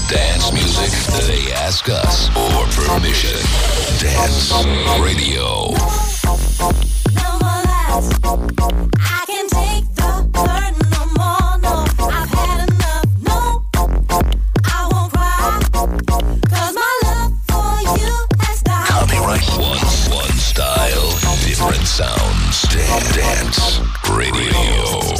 Dance music, they ask us for permission. Dance Radio. No more lies. I can take the burden no more. No, I've had enough. No, I won't cry. 'Cause my love for you has died. Copyright one style, different sounds. Dance Radio.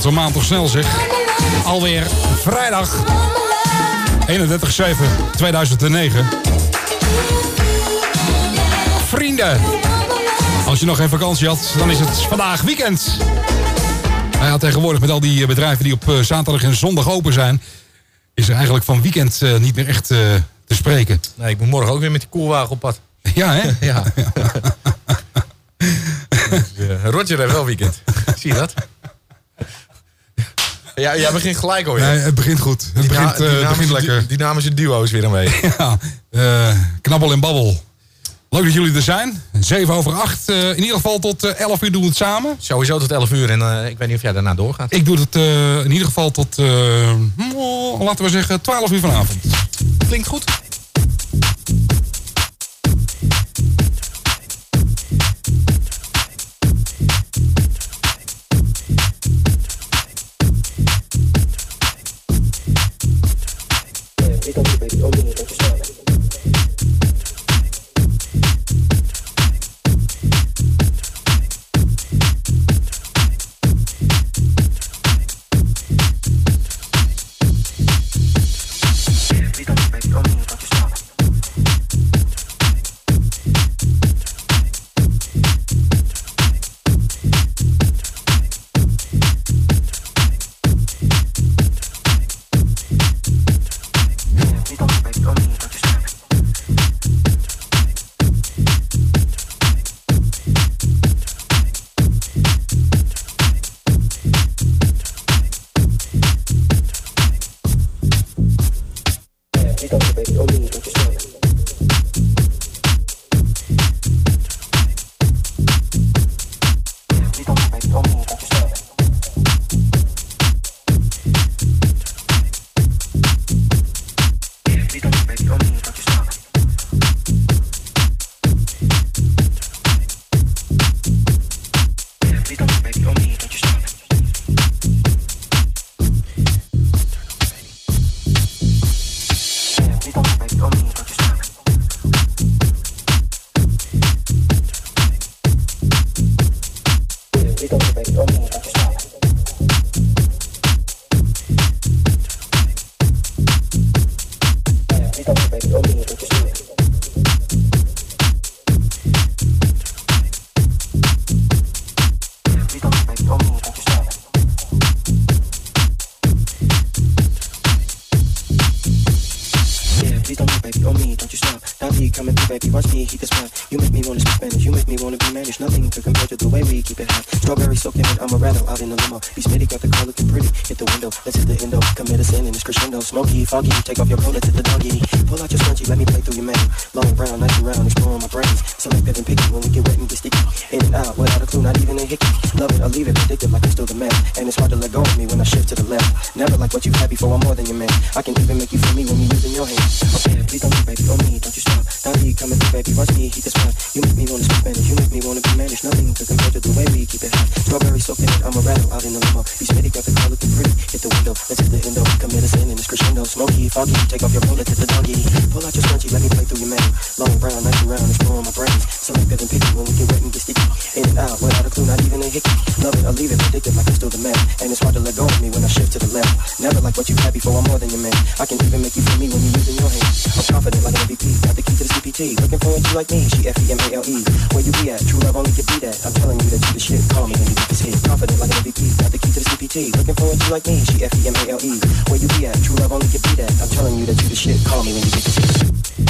gaat zo'n maand toch snel, zeg. Alweer vrijdag 31/7/2009. Vrienden, als je nog geen vakantie had, dan is het vandaag weekend. Nou ja, tegenwoordig met al die bedrijven die op zaterdag en zondag open zijn, is er eigenlijk van weekend niet meer echt te spreken. Nee, ik moet morgen ook weer met die koelwagen op pad. Ja, hè? Ja. Roger heeft wel weekend. Zie je dat? Ja, jij begint gelijk alweer. Nee, het begint goed. Het begint lekker. Dynamische duo's weer aanwezig. Ja, knabbel en babbel. Leuk dat jullie er zijn. 7:08. In ieder geval tot 11 uur doen we het samen. Sowieso tot 11 uur en ik weet niet of jij daarna doorgaat. Ik doe het in ieder geval tot, laten we zeggen, 12 uur vanavond. Klinkt goed. Smoky, foggy, take off your roller to the doggy. Pull out your scrunchie, let me play through your mane. Long brown, nice and round, exploring my brains. Selective and picky when we get wet and get sticky. In and out, without a clue, not even a hickey. Love it or leave it, addicted like I'm still the man. And it's hard to let go of me when I shift to the left. Never like what you've had before, I'm more than your man. I can even make you feel me when you're using your hands. Okay, please don't leave, baby, on me, don't you stop. Doggy, coming through, baby, watch me heat the spot. You make me wanna speak Spanish, you make me wanna be managed. Nothing to compare to the way we keep it hot. Strawberry soaked in it, I'm a rattle out in the limo. Be smitty, got the car looking pretty. Hit the window, let's hit the endo. Commit a sin in this crescendo. Smoky, foggy, take off your roller to the doggy. Pull out your scrunchie, let me play through your man. Long brown, nice and round, exploring my brains. Selective and picky when we get wet and get sticky. In and out, without a clue, not even a hickey. Love it or leave it, addicted like I'm still the man. And it's hard to let go of me when I shift to the left. Never like what you've had before, I'm more than your man. I can even make you feel me when you're using your hands. I'm confident like an MVP, got the key to the CPT. Looking for a G like me, she FEMALE. Where you be at? True love only can be that. I'm telling you that you the shit, call me when you get this hit. Confident like an MVP, got the key to the CPT. Looking for a G like me, she FEMALE. Where you be at? True love only can be that. I'm telling you that you the shit, call me when you get this hit.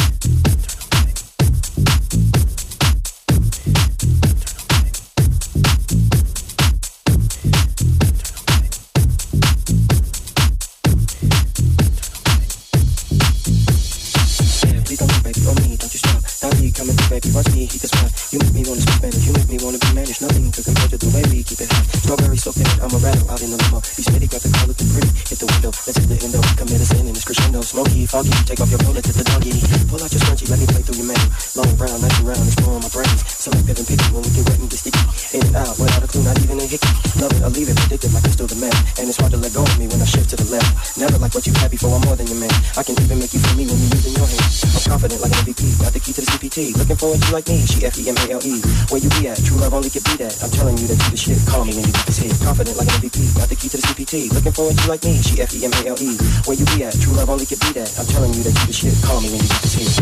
Baby, watch me heat the spot. You make me wanna speak Spanish, you make me wanna be managed. Nothing to compare to the way we keep it hot. Strawberry soaked in it, I'm a rattle out in the limo. Be smitty, got the car looking pretty. Hit the window, let's hit the endo. Commit a sin in the is crescendo, smoky, foggy. Take off your bullet to the doggy. Pull out your scrunchie, let me play through your mane. Long brown, nice and round, exploring my brains. Selective and picky when we get wet and get sticky. In and out, without a clue, not even a hickey. Love it or leave it, addicted like crystal to meth. And it's hard to let go of me when I shift to the left. Never like what you had before, I'm more than your man. I can even make you feel me when you're using your hands. I'm confident like an MVP, got the key to the CPT. Looking for you like me, she F-E-M-A-L-E. Where you be at? True love only can be that. I'm telling you that you the shit. Call me when you get this hit. Confident like an MVP, got the key to the CPT. Looking for you like me, she F-E-M-A-L-E. Where you be at? True love only can be that. I'm telling you that you the shit. Call me when you get this hit.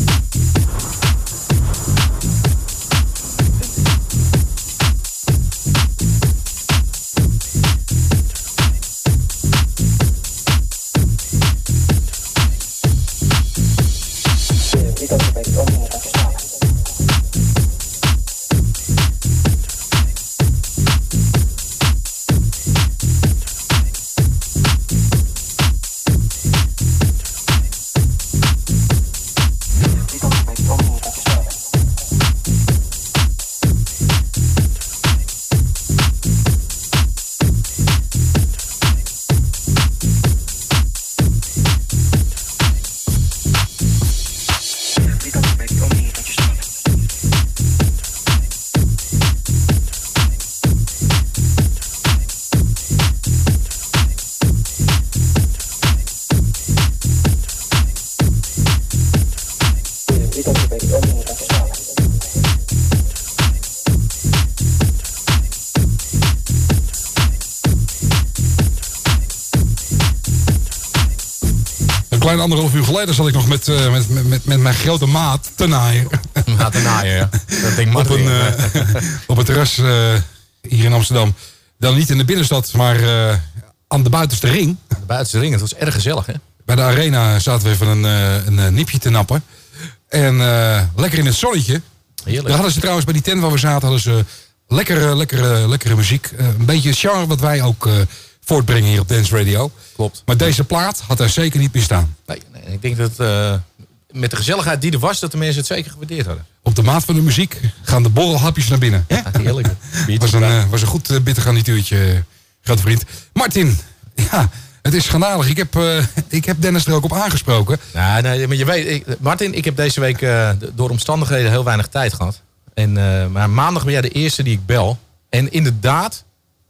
Klein 1,5 uur geleden zat ik nog met mijn grote maat te naaien. Maat te naaien, ja. Dat denk Martin. Op het terras hier in Amsterdam. Dan niet in de binnenstad, maar aan de buitenste ring. De buitenste ring, het was erg gezellig, hè? Bij de arena zaten we even een nipje te nappen. En lekker in het zonnetje. Heerlijk. Daar hadden ze trouwens bij die tent waar we zaten, hadden ze lekkere muziek. Een beetje het genre wat wij ook voortbrengen hier op Dance Radio. Klopt. Maar deze plaat had er zeker niet meer staan. Nee, ik denk dat met de gezelligheid die er was, dat de mensen het zeker gewaardeerd hadden. Op de maat van de muziek gaan de borrelhapjes naar binnen. Ja, heerlijk. Was een goed bitter garnituurtje, grote vriend. Martin, ja, het is schandalig. Ik heb Dennis er ook op aangesproken. Nou, nee, maar je weet, Martin, ik heb deze week door omstandigheden heel weinig tijd gehad. Maar maandag ben jij de eerste die ik bel. En inderdaad,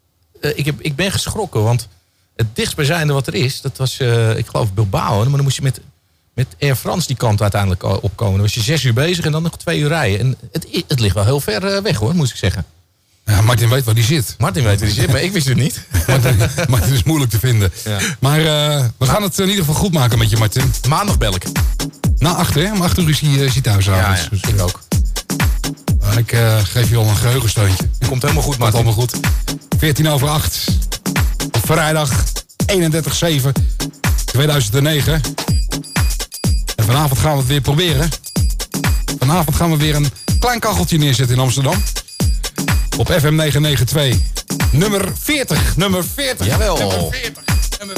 ik ben geschrokken, want het dichtstbijzijnde wat er is, dat was, ik geloof Bilbao. Maar dan moest je met Air France die kant uiteindelijk opkomen. Dan was je 6 uur bezig en dan nog 2 uur rijden. En het ligt wel heel ver weg, hoor, moest ik zeggen. Ja, Martin weet waar die zit. Martin weet waar die zit, maar ik wist het niet. Martin is moeilijk te vinden. Ja. Maar we gaan het in ieder geval goed maken met je, Martin. Maandag bel ik. Na 8, hè? Om 8 uur is hij thuis. Ja, dus, ik ook. Ik geef je al een geheugensteuntje. Komt helemaal goed, Martin. Komt allemaal goed. 8:14. Op vrijdag 31/7/2009. En vanavond gaan we het weer proberen. Vanavond gaan we weer een klein kacheltje neerzetten in Amsterdam. Op FM 992. Nummer 40. Nummer 40. Jawel. Nummer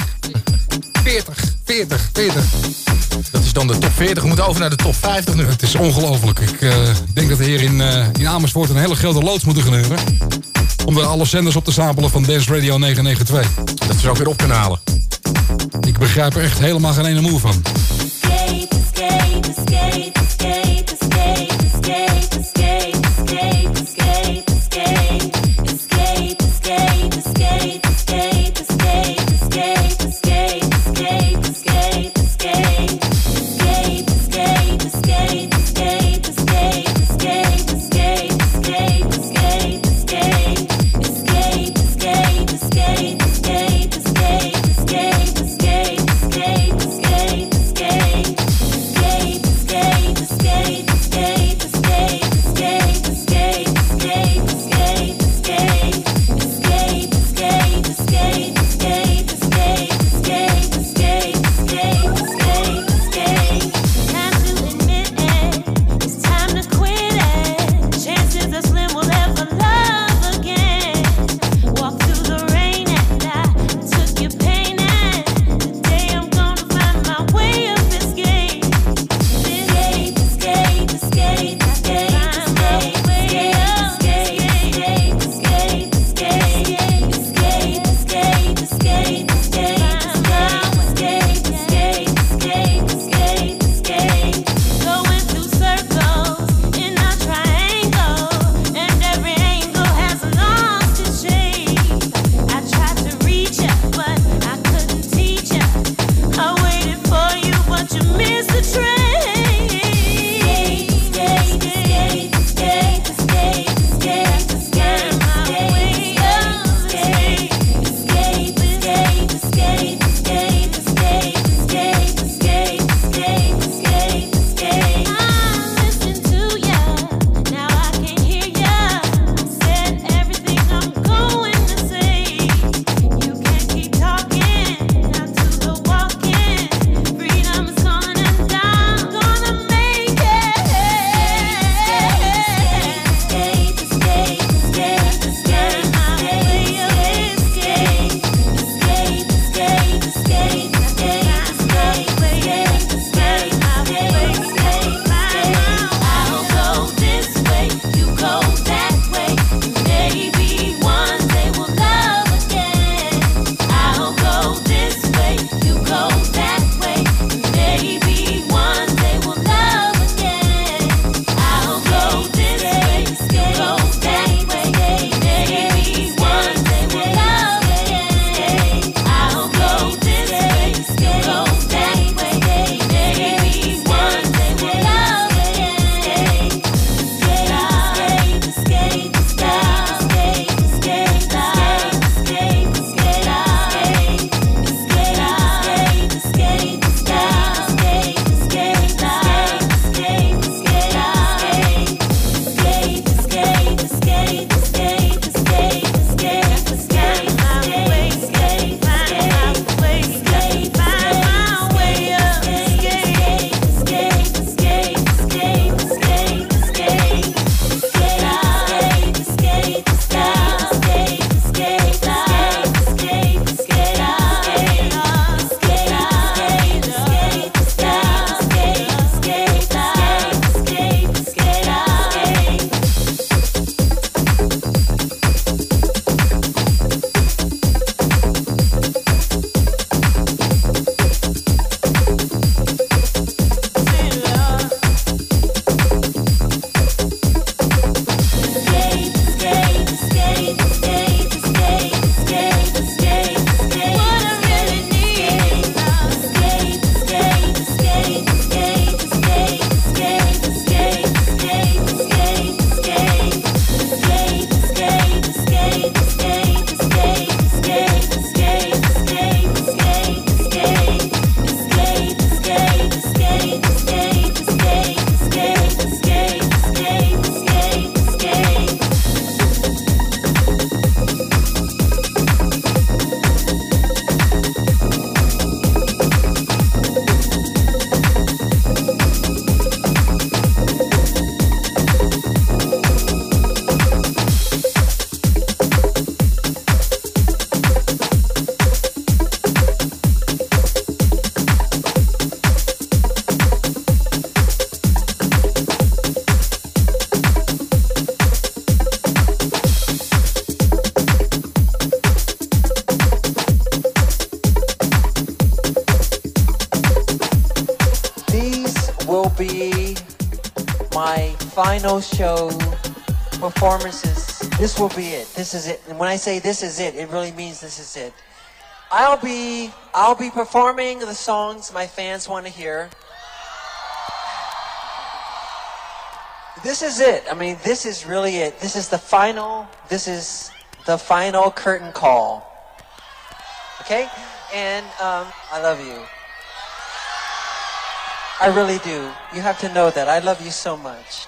40. Dat is dan de top 40. We moeten over naar de top 50 nu. Het is ongelooflijk. Ik denk dat we hier in Amersfoort een hele grote loods moeten gaan huren. Om er alle zenders op te stapelen van Dance Radio 992. Dat ze ook weer op kunnen halen. Ik begrijp er echt helemaal geen ene moe van. my final show performances. This will be it. This is it. And when I say this is it, it really means this is it. I'll be performing the songs my fans want to hear. This is it. I mean, this is really it. This is the final curtain call. Okay? And I love you. I really do. You have to know that. I love you so much.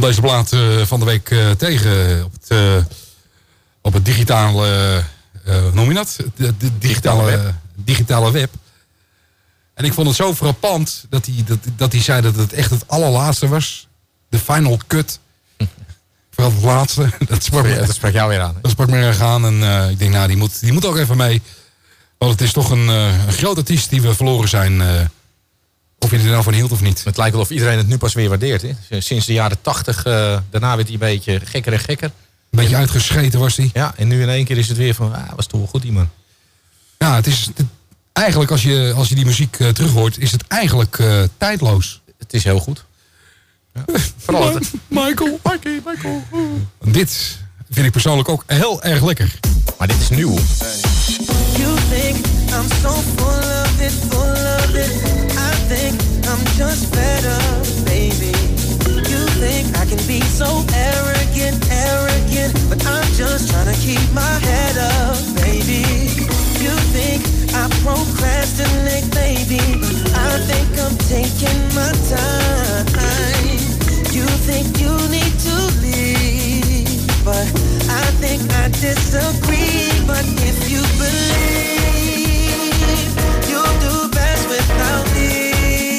deze plaat van de week tegen op het digitale... hoe noem je dat? De digitale web. En ik vond het zo frappant dat hij zei dat het echt het allerlaatste was. De final cut. Vooral het laatste. Dat sprak jou weer aan. Hè? Dat sprak me erg aan. En ik denk, nou, die moet ook even mee. Want het is toch een groot artiest die we verloren zijn. Of je er nou van hield of niet. Het lijkt wel of iedereen het nu pas weer waardeert. Hè? Sinds de jaren 80, daarna werd hij een beetje gekker en gekker. Een beetje uitgescheten was hij. Ja, en nu in één keer is het weer van, was toch wel goed die man. Ja, het is eigenlijk als je die muziek terughoort, is het eigenlijk tijdloos. Het is heel goed. Ja. Vooral het... Michael. Dit vind ik persoonlijk ook heel erg lekker. Maar dit is nieuw. You think I'm so full of it, I think I'm just better, baby. You think I can be so arrogant, but I'm just trying to keep my head up, baby. You think I procrastinate, baby, but I think I'm taking my time. You think you need to leave, but I think I disagree. But if you believe you'll do best without me,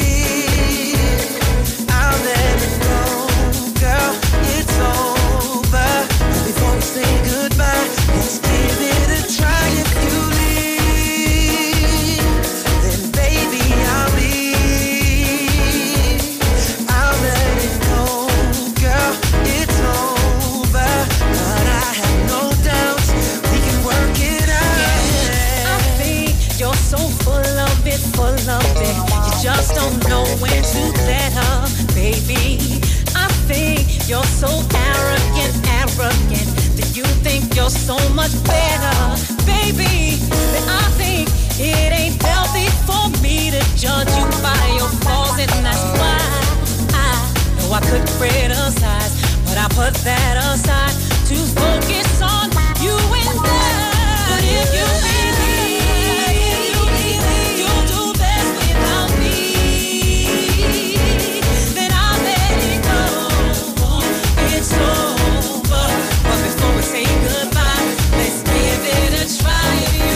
I'll let it go, girl, it's over. But before we say goodbye, let's give it a try. If you leave, then baby I'll leave. I'll let it go, girl, it's over. But I have no doubts, we can work it out. I think you're so full of it. You just don't know when to let up, baby. I think you're so arrogant, that you think you're so much better, baby. That I think it ain't healthy for me to judge you by your flaws, and that's why I know I could criticize, but I put that aside to focus on you and I. But if you believe you'll do best without me, then I'll let it go. It's over. But before we say goodbye, let's give it a try. If you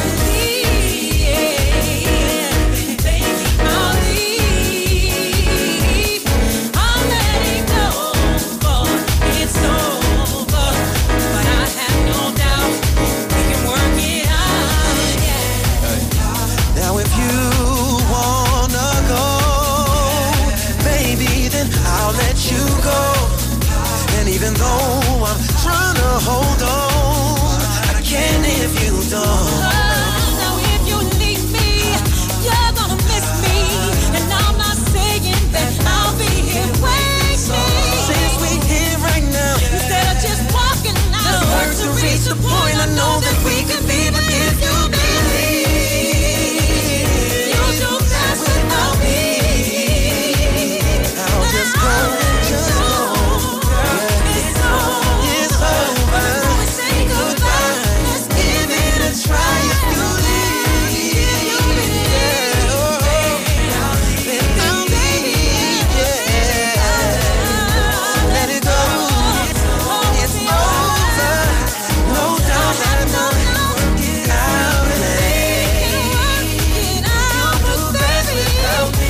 leave, baby, I'll leave. I'll let it go. It's over. But I have no doubt we can work it out. Yeah. Now if you wanna go, baby, then I'll let you go. And even though I'm trying to hold on, I can't if you don't. Now if you need me, you're gonna miss me. And I'm not saying that I'll be here waiting. Since we're here right now, Instead of just walking out, let's work to reach the point I know that we could be. But if you believe you'll do best without me. I'll just go, just go. It's over. It's over. We say goodbye. Let's give it a try. If you leave, yeah, oh, then I'll leave, yeah. Let it go. It's over. No doubt I know it. Get out of there. Do best without me.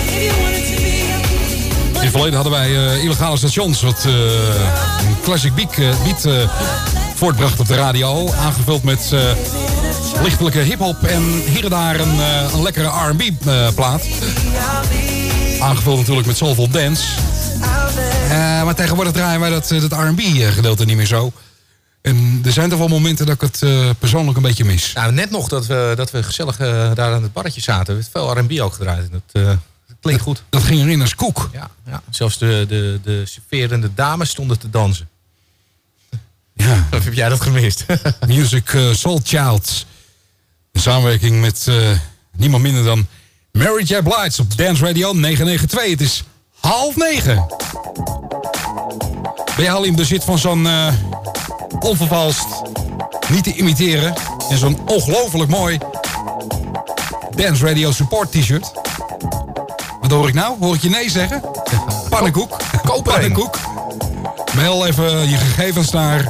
In het verleden hadden wij illegale stations. Wat een classic beat voortbracht op de radio. Aangevuld met lichtelijke hiphop. En hier en daar een lekkere R&B plaat. Aangevuld natuurlijk met Soulful Dance. Maar tegenwoordig draaien wij dat R&B gedeelte niet meer zo. En er zijn toch wel momenten dat ik het persoonlijk een beetje mis. Nou, net nog dat we gezellig daar aan het barretje zaten. Er werd veel R&B ook gedraaid. Dat klinkt goed. Dat ging erin als koek. Ja. Zelfs de serverende dames stonden te dansen. Ja. Of heb jij dat gemist? Music Soul Child. In samenwerking met niemand minder dan Mary J. Blige op Dance Radio 992. Het is 8:30. Ben je al in bezit van zo'n onvervalst, niet te imiteren en zo'n ongelooflijk mooi Dance Radio Support t-shirt? Wat hoor ik nou? Hoor ik je nee zeggen? Pannenkoek. Koop er een. Pannenkoek. Mail even je gegevens naar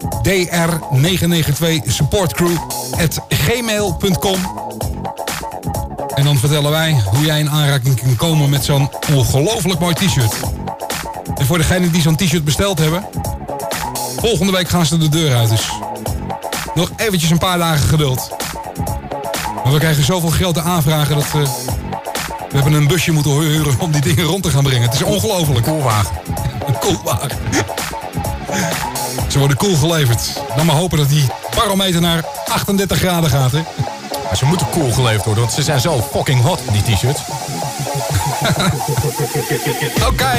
dr992supportcrew@gmail.com. En dan vertellen wij hoe jij in aanraking kan komen met zo'n ongelooflijk mooi t-shirt. En voor degenen die zo'n t-shirt besteld hebben, volgende week gaan ze de deur uit. Dus nog eventjes een paar dagen geduld. Maar we krijgen zoveel geld te aanvragen dat we hebben een busje moeten huren om die dingen rond te gaan brengen. Het is ongelooflijk. Koelwagen. Een koelwagen. Ze worden koel geleverd. Dan maar hopen dat die barometer naar 38 graden gaat, hè? Maar ze moeten koel geleverd worden, want ze zijn zo fucking hot, die t-shirts. Oké.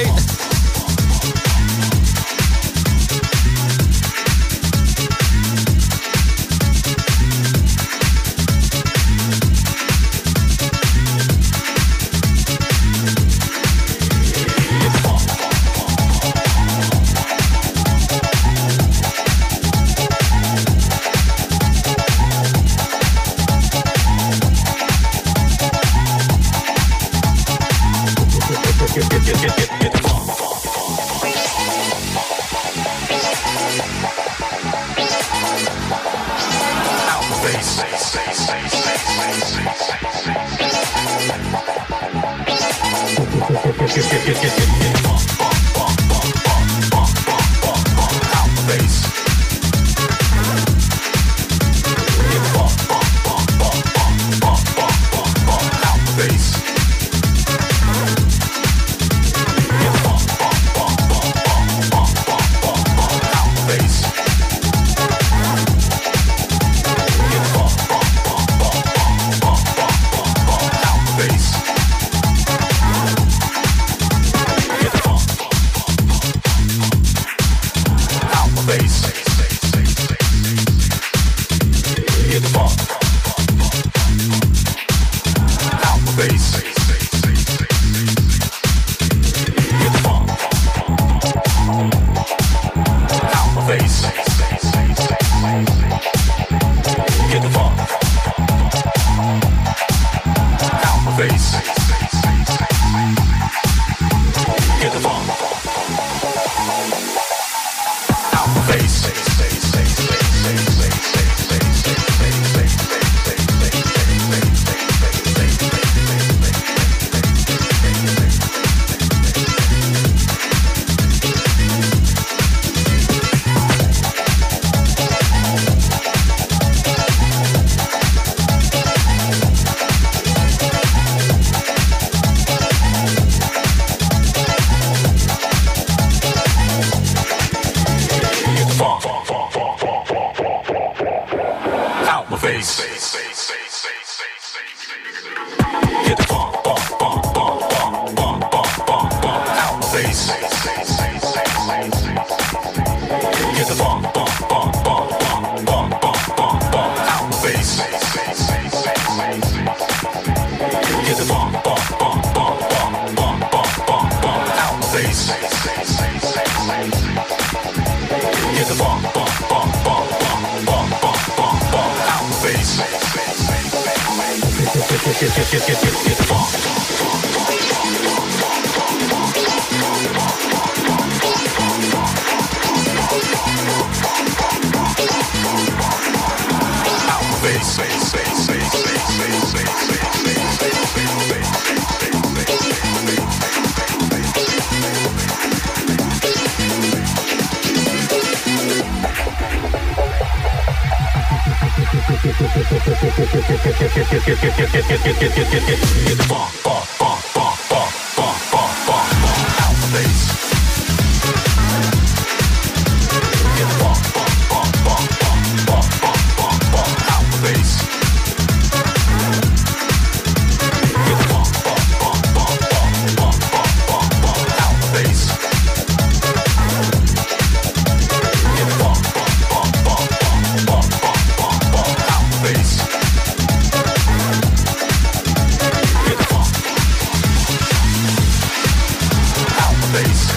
Bass.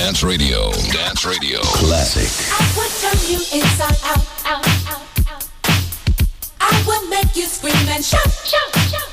Dance Radio. Dance Radio. Classic. I would turn you inside out, out, out, out. I would make you scream and shout, shout, shout, shout,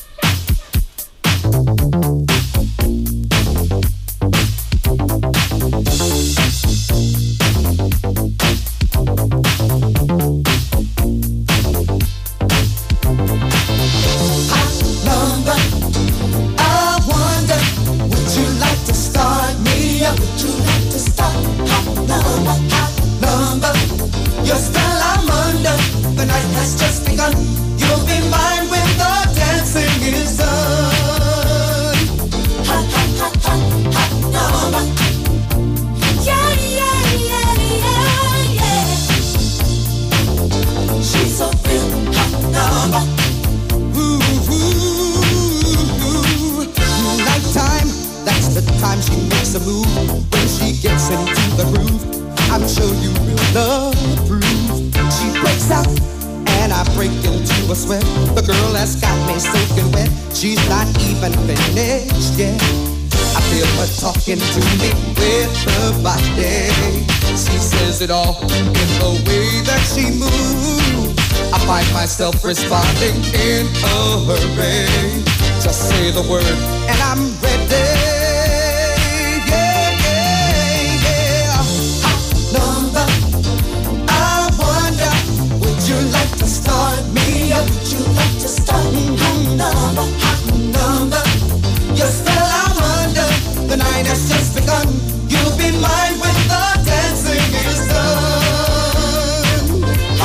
talking to me with her body. She says it all in the way that she moves. I find myself responding in a hurry. Just say the word and I'm ready. Yeah, yeah, yeah. Hot number. I wonder, would you like to start me up? Would you like to start me? Hot number. You're still I'm under. The night has just begun. You'll be mine when the dancing is done.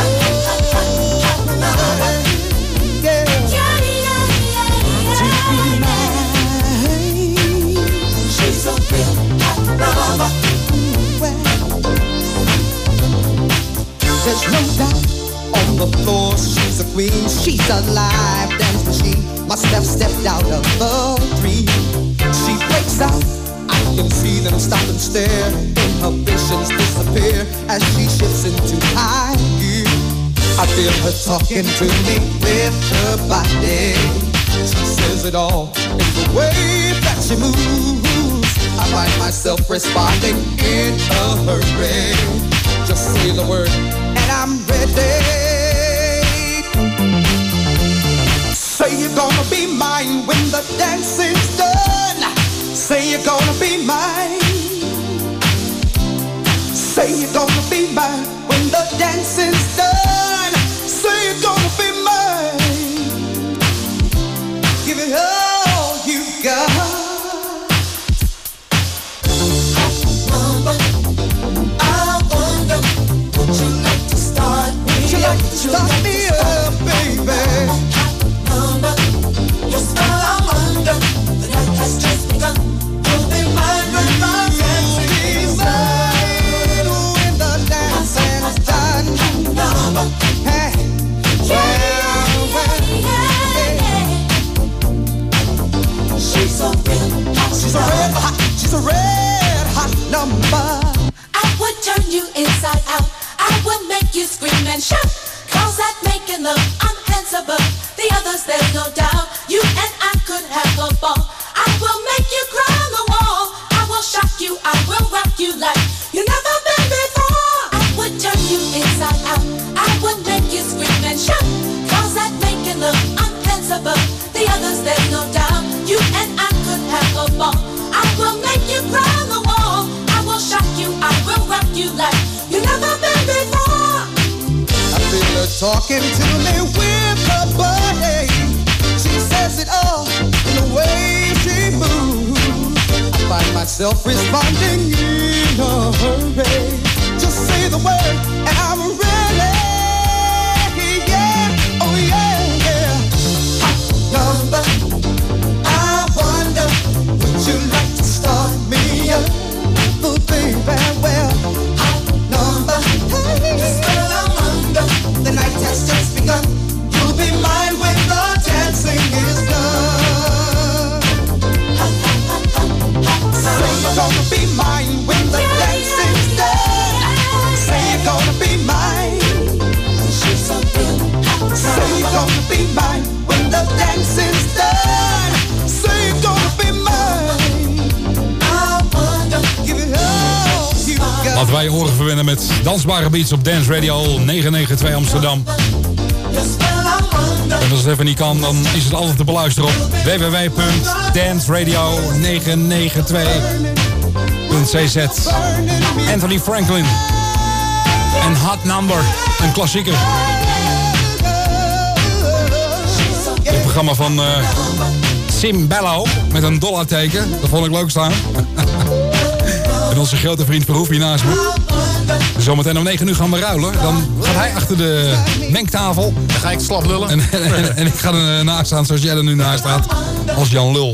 Yeah. To be mine. She's a real hot lover. There's no doubt on the floor she's a queen. She's a live dance machine. Must have stepped out of the dream. She breaks out, I can see them stop and stare. Inhibitions disappear as she shifts into high gear. I feel her talking to me with her body. She says it all in the way that she moves. I find myself responding in a hurry. Just say the word and I'm ready. Say you're gonna be mine when the dancing's done. Say you're gonna be mine. Say you're gonna be mine when the dancing's done. Say you're gonna be mine. Give it all you got. I wonder, would you like to start me? Would you like to start me up, baby? You're still I'm under. The night has just begun. You'll be mine when the dancing is done. When the dancing is done. Hey, she's a real hot. She's a red hot. She's a red hot number. I would turn you inside out. I would make you scream and shout. Cause that making love I'm hands above the others, there's no doubt. You and I could have a ball. I will make you cry on the wall. I will shock you, I will rock you like you never been before. I would turn you inside out. I would make you scream and shout. Cause that making love I'm hands above the others, there's no doubt. You and I could have a ball. I will make you cry on the wall. I will shock you, I will rock you like you never been before. I feel her talking to me with her body. She says it all in the way she moves. I find myself responding in a hurry. Just say the word and I'm ready. Yeah, oh yeah, yeah. Hot number. I wonder, would you like to start me up? Oh baby, well, hot number. Still I'm under. The night has just begun. You'll be mine when the dancing is done. Say you're gonna be mine when the dancing's done. Say you're gonna be mine. wij je oren verwennen met dansbare beats op Dance Radio 992 Amsterdam. En als het even niet kan, dan is het altijd te beluisteren op www.danceradio992.cz. Anthony Franklin en Hot Number, een klassieker. Het programma van Sim Bello met een dollarteken, dat vond ik leuk staan. En onze grote vriend Verhoef hier naast me. Zometeen om 9 uur gaan we ruilen. Dan gaat hij achter de mengtafel. Dan ga ik slap lullen. En ik ga er naast staan zoals jij er nu naast staat. Als Jan Lul.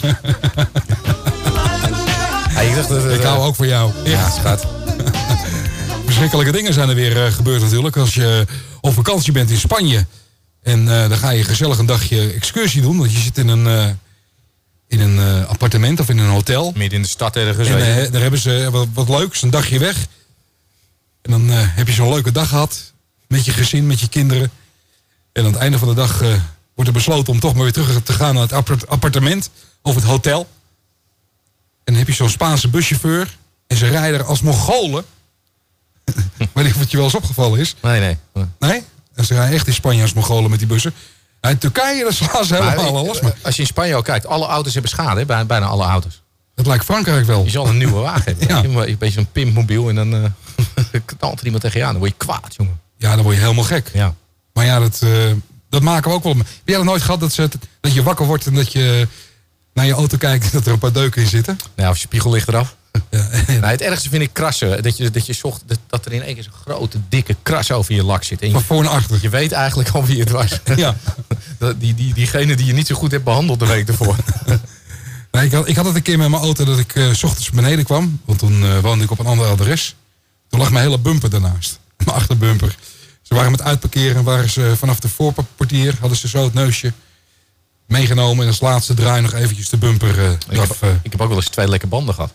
Ik hou ook van jou. Ja, schat. Verschrikkelijke dingen zijn er weer gebeurd natuurlijk. Als je op vakantie bent in Spanje. En dan ga je gezellig een dagje excursie doen. Want je zit in een appartement of in een hotel. Midden in de stad ergens. En daar hebben ze wat leuks, een dagje weg. En dan heb je zo'n leuke dag gehad. Met je gezin, met je kinderen. En aan het einde van de dag wordt er besloten om toch maar weer terug te gaan naar het appartement. Of het hotel. En dan heb je zo'n Spaanse buschauffeur. En ze rijden er als Mongolen. Weet ik of het je wel eens opgevallen is. Nee. Nee? En ze rijden echt in Spanje als Mongolen met die bussen. En in Turkije, daar slaan ze helemaal alles. Maar als je in Spanje al kijkt, alle auto's hebben schade. Hè? Bijna alle auto's. Dat lijkt Frankrijk wel. Je zal een nieuwe wagen hebben. Ja. Een beetje een pimpmobiel en dan knalt er iemand tegen je aan. Dan word je kwaad, jongen. Ja, dan word je helemaal gek. Ja. Maar ja, dat maken we ook wel. Heb jij dat nooit gehad dat je wakker wordt en dat je naar je auto kijkt en dat er een paar deuken in zitten? Nou, of je spiegel ligt eraf. Ja. Nou, het ergste vind ik krassen. Dat je zocht dat er in één keer zo'n grote, dikke kras over je lak zit. En Van voor naar achter. je weet eigenlijk al wie het was. Ja. Diegene die je niet zo goed hebt behandeld de week ervoor. Nee, ik had het een keer met mijn auto dat ik 's ochtends beneden kwam. Want toen woonde ik op een ander adres. Toen lag mijn hele bumper daarnaast. Mijn achterbumper. Ze waren met uitparkeren. Waren ze vanaf de voorportier. Hadden ze zo het neusje meegenomen. En als laatste draai nog eventjes de bumper eraf. Ik heb ook wel eens 2 lekke banden gehad.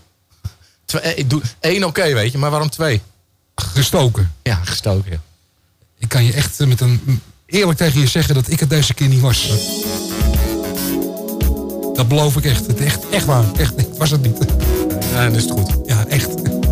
1 oké, weet je. Maar waarom 2? Gestoken. Ja, gestoken. Ja. Ik kan je echt eerlijk tegen je zeggen dat ik het deze keer niet was. Dat beloof ik echt. Echt waar. Echt, ik was het niet. Ja, dat is het goed. Ja, echt.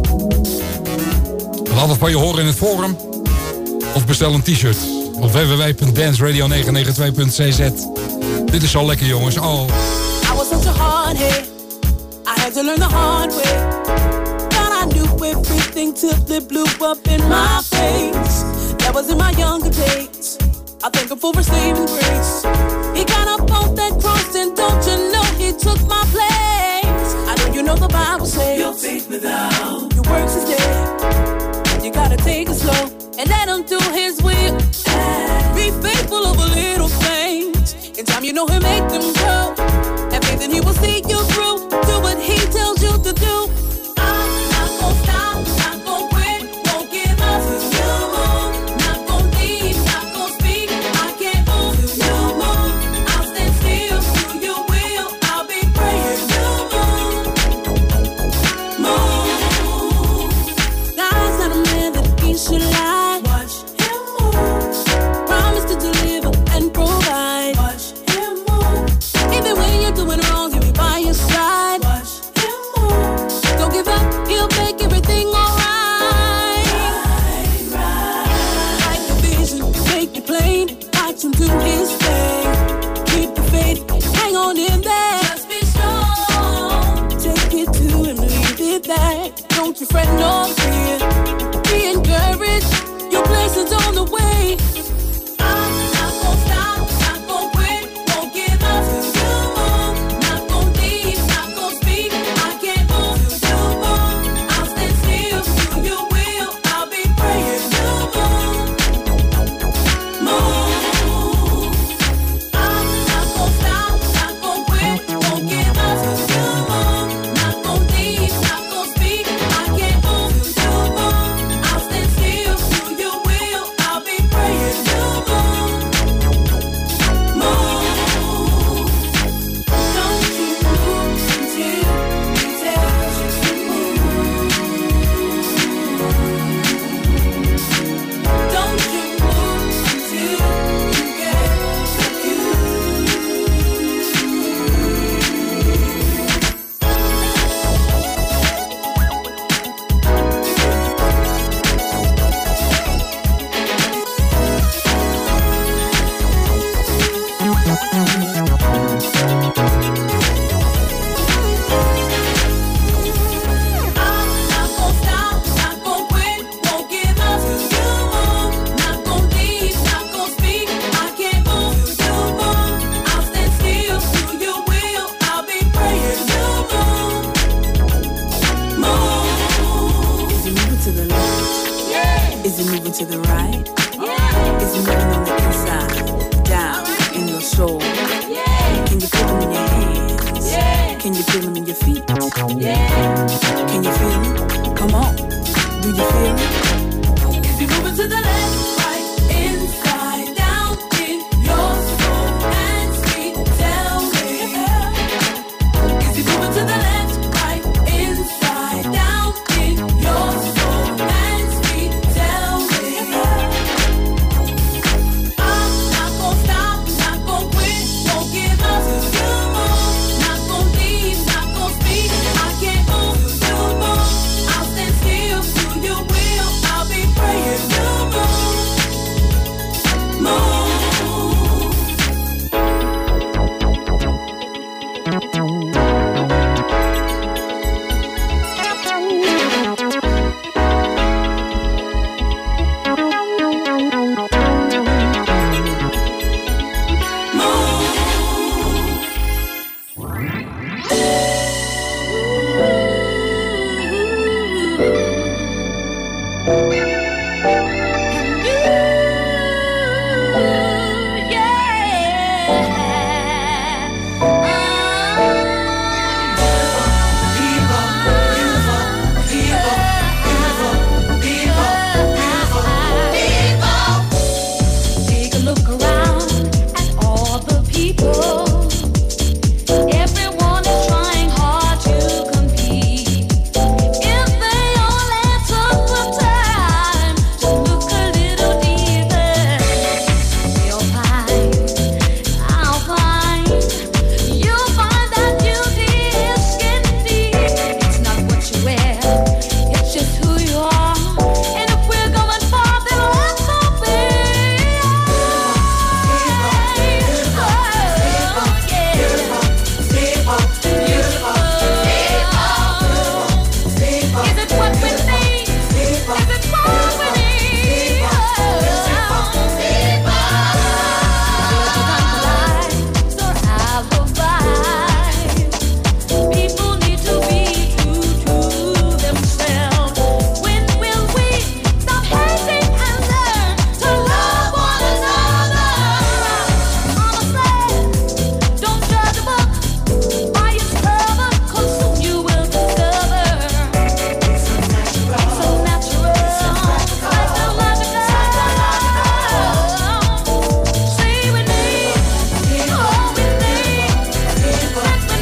Laat het van je horen in het forum. Of bestel een t-shirt op www.danceradio992.cz. Dit is zo lekker, jongens. Oh. I was such a hard head. I had to learn the hard way. Thought I knew everything till it blew up in my face. That was in my younger days. I thank him for his saving grace. He got up on that cross and don't you know he took my place. I know you know the Bible says your faith without your works is dead. You gotta take it slow and let him do his will. Be faithful over little things. In time you know he'll make them grow. And faith and he will see you through. Do what he tells you to do. I'm not gonna stop, not gonna quit, won't give up till you move. Not gonna leave, not gonna speak, I can't move till you move. I'll stand still till you will. I'll be praying you move. Move. God's not a man that he should lie. Watch him move. Promise to deliver and provide. Watch him move. Even when you're doing wrong, he'll be by your side. Watch him move. Don't give up, he'll make everything alright. Right. Like the vision, make it plain. Watch him do his thing. Keep the faith, hang on in there. Just be strong. Take it to him, leave it there. Don't you fret nor fear. Be encouraged, your blessings on the way. I'm not gonna stop, not gonna quit, won't give up till you move. Not gonna leave, not gonna speak, I can't move till you move. I'll stand still till you will, I'll be praying you move. Move. I'm not gonna stop, not gonna quit, won't give up till you move. Not gonna leave, not gonna speak, I can't move till you move. I'll stand still till you will, I'll be praying you move. to the right? Is it moving on the inside, down in your soul? Can you feel them in your hands? Can you feel them in your feet? Can you feel them? Come on, do you feel it? Is it moving to the left, right, inside, down in your soul and feet? Tell me. Is it moving to the left, right, inside, down in your soul and feet? Tell me. I'm not gonna stop, not gonna quit, won't give up till you move. Not gonna leave, not gonna speak, I can't move till you move. I'll stand still till you will. I'll be praying you move. Move. Take a look around at all the people. Everyone is trying hard to compete. If they only took the time to look a little deeper, they'll find, I'll find, you'll find that beauty is skin deep. It's not what you wear, it's just who you are. And if we're going far, then let's hope it. Is it what we need? Is it what we need? So alibi. People need to be true to themselves. When will we stop hating and learn to love one another? Mama said, don't judge a book by its cover, 'cause soon you will discover it's so natural, psychological. Say we need, oh we need, that we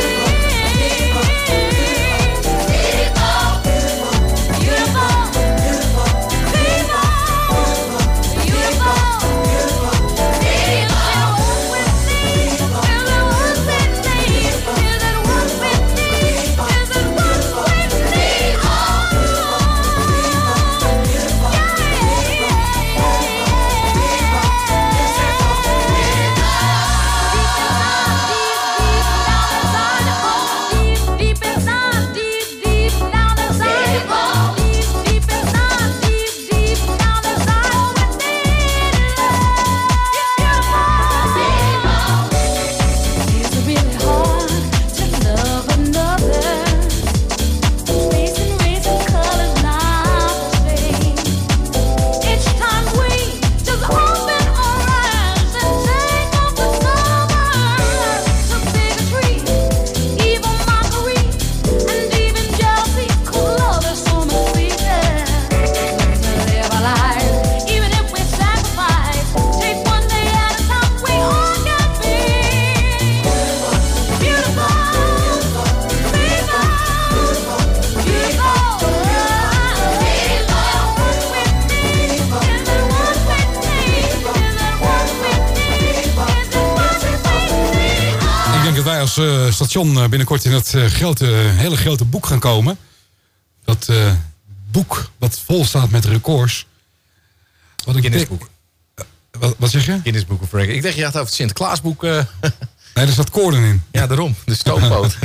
als station binnenkort in het hele grote boek gaan komen. Dat boek wat vol staat met records. Wat ik Guinnessboek. Wat zeg je? Guinness Book of Records. Ik dacht, je had over het Sinterklaasboek. Nee, er staat koorden in. Ja, daarom. De stoomboot.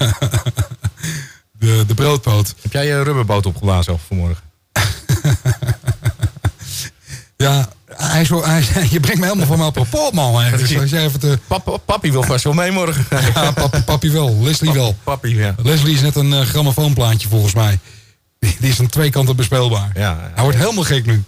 de broodboot. Heb jij je rubberboot opgeblazen of vanmorgen? Ja, je brengt me helemaal van me apropos, man. Als jij even Papi wil vast wel mee morgen. Ja, papi wel. Leslie wel. Papi, ja. Leslie is net een grammofoonplaatje volgens mij. Die is aan twee kanten bespeelbaar. Ja. Hij wordt helemaal gek nu.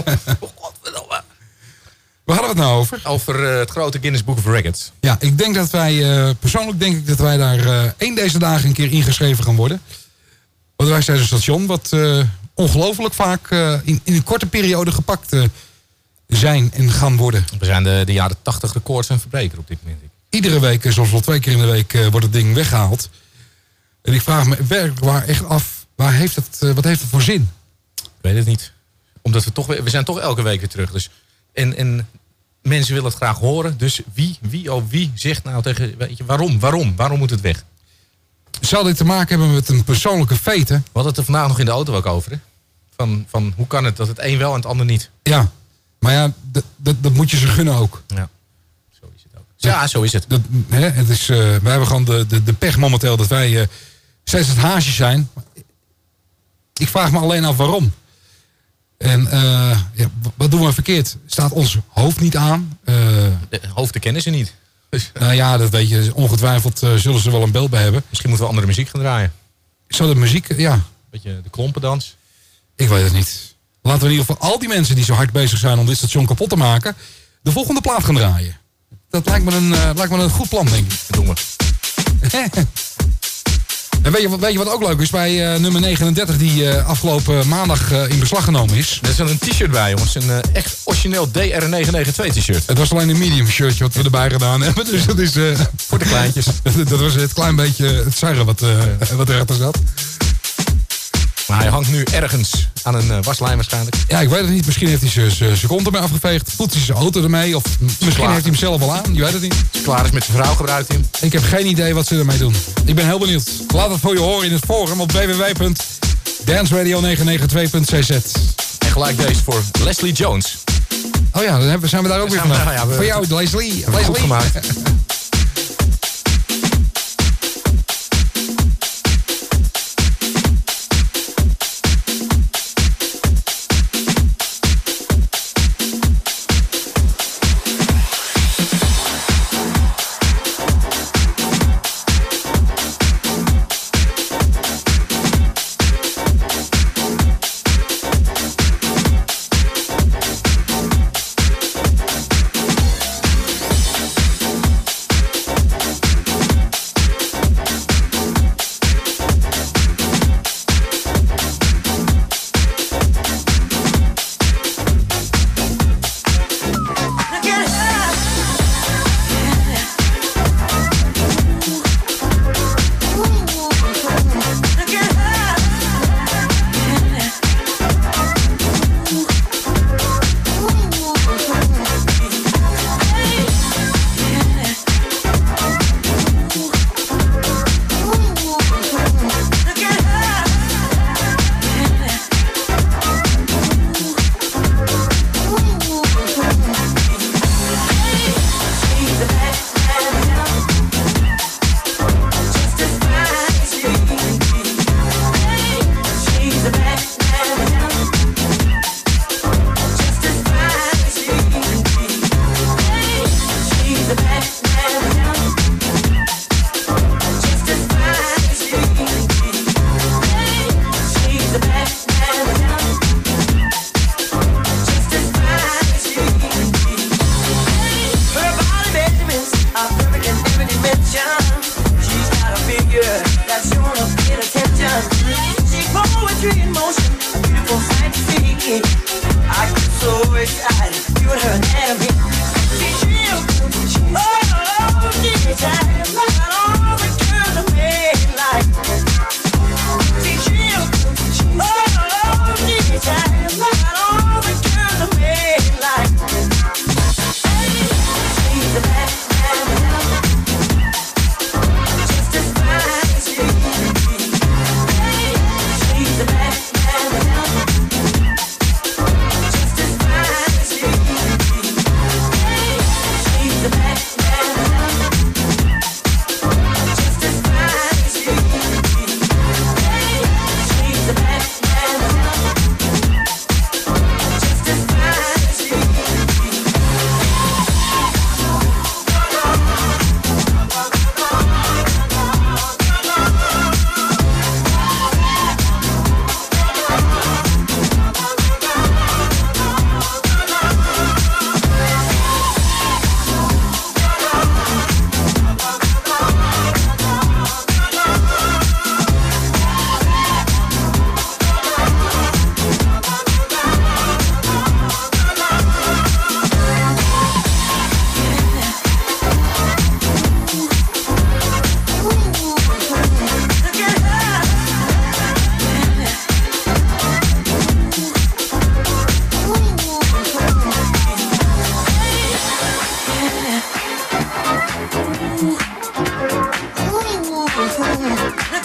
Waar hadden we het nou over? Over het grote Guinness Book of Records. Ja, ik denk dat wij, persoonlijk denk ik dat wij daar één deze dagen een keer ingeschreven gaan worden. Want wij zijn een station wat ongelooflijk vaak in een korte periode gepakt zijn en gaan worden. We zijn de jaren 80 records en verbreker op dit moment. Iedere week, zoals wel 2 keer in de week, wordt het ding weggehaald. En ik vraag me werkelijk waar echt af, wat heeft het voor zin? Ik weet het niet. Omdat we zijn toch elke week weer terug. Dus, en mensen willen het graag horen. Dus wie zegt nou tegen, weet je, waarom moet het weg? Zou dit te maken hebben met een persoonlijke fete? We hadden het er vandaag nog in de auto ook over. Hè? Van hoe kan het dat het een wel en het ander niet? Ja, maar ja, dat moet je ze gunnen ook. Ja, zo is het ook. Ja, zo is het. Het is, wij hebben gewoon de pech momenteel dat wij steeds het haasje zijn. Ik vraag me alleen af waarom. En wat doen we verkeerd? Staat ons hoofd niet aan? De hoofden kennen ze niet. Nou ja, dat weet je. Ongetwijfeld zullen ze wel een beeld bij hebben. Misschien moeten we andere muziek gaan draaien. Zou de muziek, ja. Beetje de klompendans. Ik weet het niet. Laten we in ieder geval al die mensen die zo hard bezig zijn om dit station kapot te maken, de volgende plaat gaan draaien. Dat lijkt me een goed plan, denk ik. Dat doen we. En weet je wat ook leuk is bij nummer 39 die afgelopen maandag in beslag genomen is? Er is een t-shirt bij, jongens. Een echt origineel DR992 t-shirt. Het was alleen een medium shirtje wat we erbij gedaan hebben. Dus dat is voor de kleintjes. Dat was het klein beetje het zuigen wat erachter zat. Maar hij hangt nu ergens aan een waslijn waarschijnlijk. Ja, ik weet het niet. Misschien heeft hij zijn kont ermee afgeveegd. Voelt hij zijn auto ermee. Of misschien heeft hij hem zelf al aan. Je weet het niet. Klaar is met zijn vrouw, gebruikt hij hem. Ik heb geen idee wat ze ermee doen. Ik ben heel benieuwd. Laat het voor je horen in het forum op www.danceradio992.cz. En gelijk deze voor Leslie Jones. Oh ja, dan zijn we daar ook weer vanaf. Ja, voor jou, Leslie. Goed gemaakt.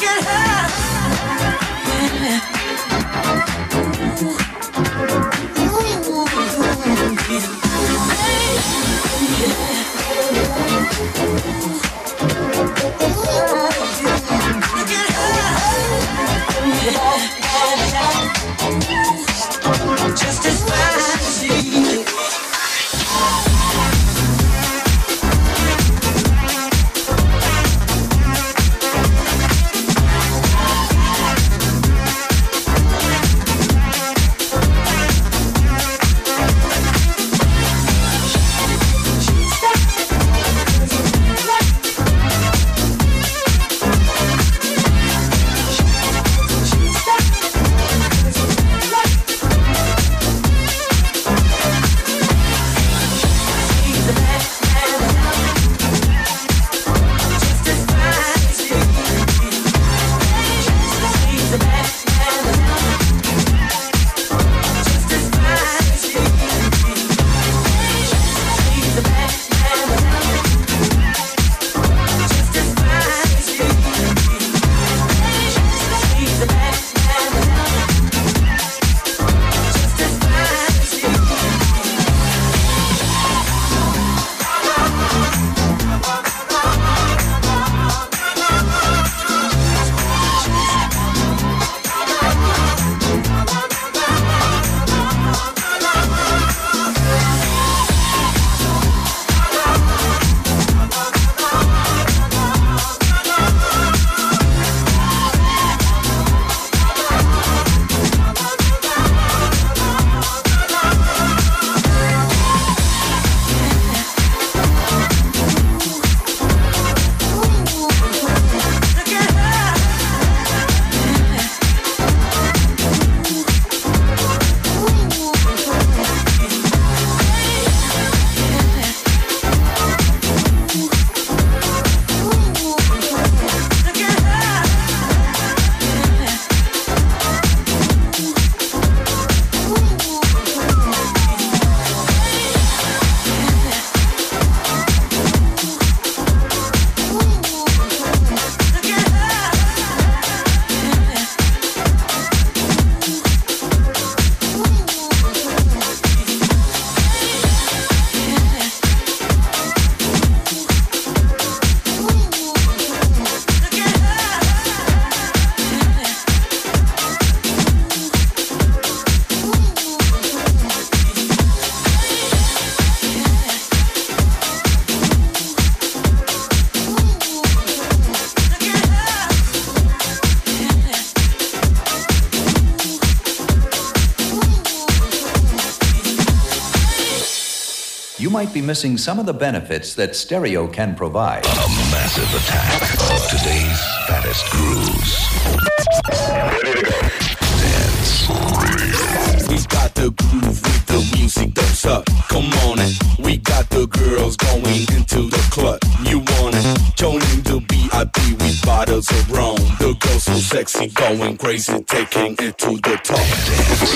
Just as fine as you. You might be missing some of the benefits that stereo can provide. A massive attack of today's fattest grooves. Ready to go. Dance Radio. We got the groove with the music that's up. Come on in. We got the girls going into the club. You want it? Joining the VIP with bottles of rum. The girls so sexy, going crazy, taking it to the top.